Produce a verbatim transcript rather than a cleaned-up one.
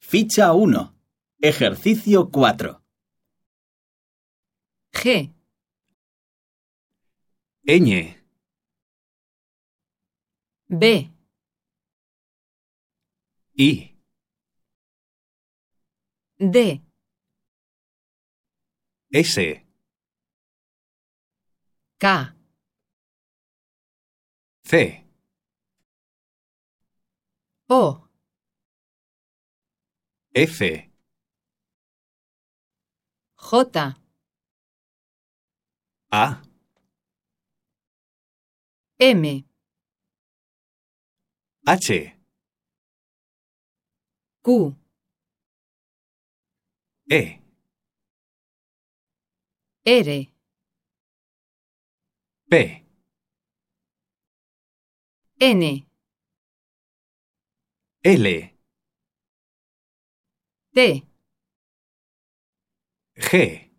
Ficha uno. Ejercicio cuatro. G, ñ, B, I, D, S, K, C, O, F, J, A, M, H, Q, E, R, P, N, L, T, G,